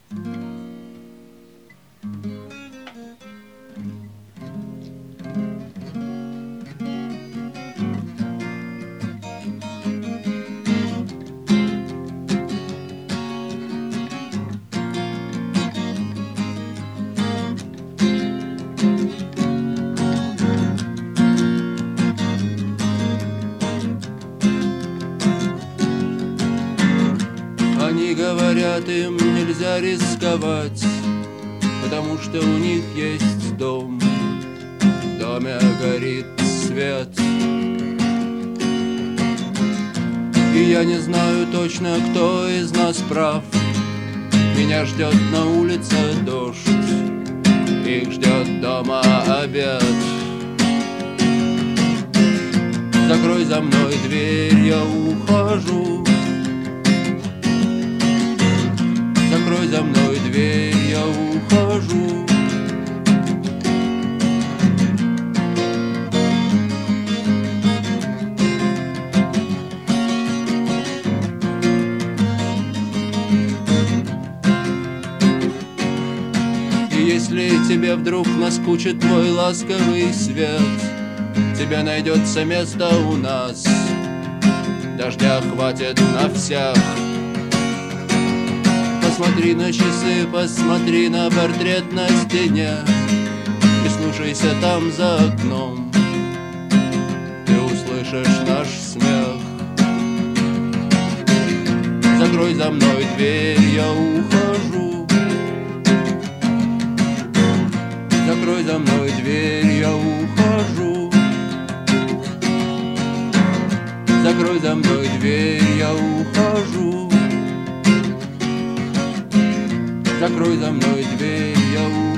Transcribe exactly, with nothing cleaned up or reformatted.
Они говорят, им нельзя рисковать, потому что у них есть дом. В доме горит свет. И я не знаю точно, кто из нас прав. Меня ждет на улице дождь, их ждет дома обед. Закрой за мной дверь, я ухожу. Закрой за мной дверь, я ухожу. И если тебе вдруг наскучит мой ласковый свет, тебе найдется место у нас, дождя хватит на всех. Посмотри на часы, посмотри на портрет на стене, прислушайся там за окном, ты услышишь наш смех. Закрой за мной дверь, я ухожу. Закрой за мной дверь, я ухожу. Закрой за мной дверь, я ухожу. Закрой за мной дверь, я ухожу.